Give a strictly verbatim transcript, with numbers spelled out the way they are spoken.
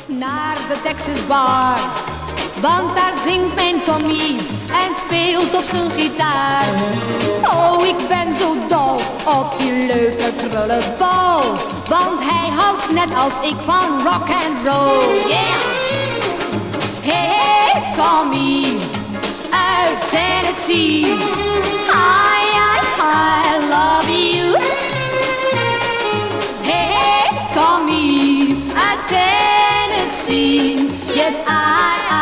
naar de Texas bar. Want daar zingt mijn Tommy en speelt op zijn gitaar. Oh, ik ben zo dol op die leuke krullenbol. Want hij houdt net als ik van rock and roll. Yeah! Hey, hey, Tommy uit Tennessee. Hi, I, I love you. Hey, hey, Tommy uit Tennessee. Yes, I